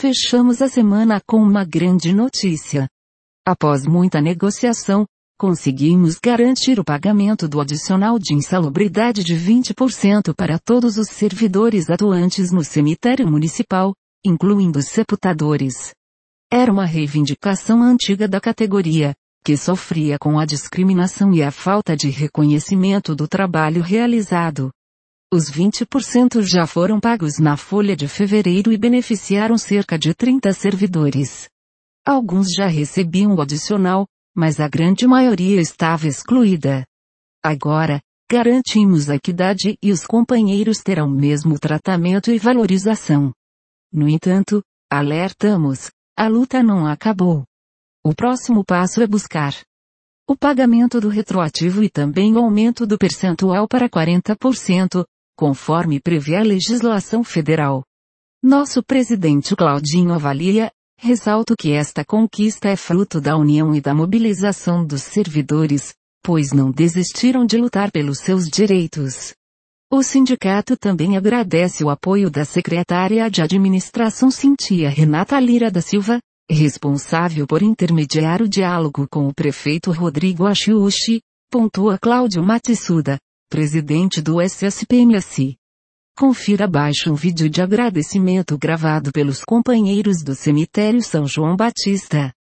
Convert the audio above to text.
Fechamos a semana com uma grande notícia. Após muita negociação, conseguimos garantir o pagamento do adicional de insalubridade de 20% para todos os servidores atuantes no cemitério municipal, incluindo os sepultadores. Era uma reivindicação antiga da categoria, que sofria com a discriminação e a falta de reconhecimento do trabalho realizado. Os 20% já foram pagos na folha de fevereiro e beneficiaram cerca de 30 servidores. Alguns já recebiam o adicional, mas a grande maioria estava excluída. Agora, garantimos a equidade e os companheiros terão o mesmo tratamento e valorização. No entanto, alertamos, a luta não acabou. O próximo passo é buscar o pagamento do retroativo e também o aumento do percentual para 40%, conforme prevê a legislação federal. Nosso presidente Claudinho avalia, ressalto que esta conquista é fruto da união e da mobilização dos servidores, pois não desistiram de lutar pelos seus direitos. O sindicato também agradece o apoio da secretária de administração Cintia Renata Lira da Silva, responsável por intermediar o diálogo com o prefeito Rodrigo Achiuchi, pontua Cláudio Matsuda, presidente do SSPMS. Confira abaixo um vídeo de agradecimento gravado pelos companheiros do cemitério São João Batista.